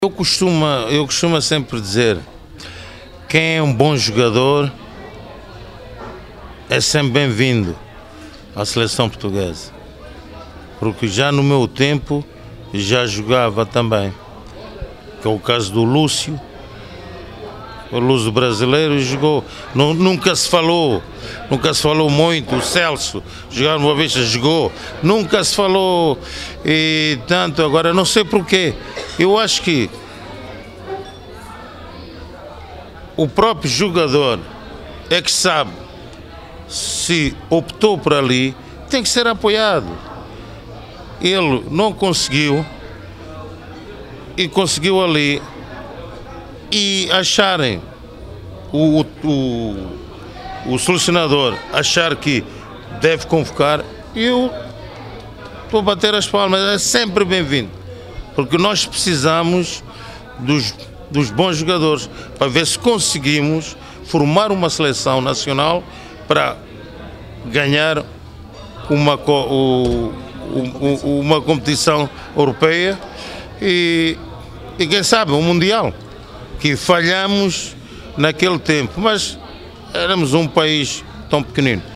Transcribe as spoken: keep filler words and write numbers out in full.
Eu costumo, eu costumo sempre dizer, quem é um bom jogador é sempre bem-vindo à seleção portuguesa, porque já no meu tempo já jogava também, que é o caso do Lúcio, o Lúcio brasileiro jogou, nunca se falou, nunca se falou muito, o Celso, jogar no Boa Vista, jogou, nunca se falou, e tanto agora, não sei porquê, eu acho que o próprio jogador é que sabe, se optou por ali, tem que ser apoiado. Ele não conseguiu, e conseguiu ali, e acharem, o, o, o selecionador achar que deve convocar, eu estou a bater as palmas, é sempre bem-vindo, porque nós precisamos dos, dos bons jogadores, para ver se conseguimos formar uma seleção nacional para ganhar uma, o, o, uma competição europeia e, e quem sabe um mundial, que falhamos naquele tempo, mas éramos um país tão pequenino.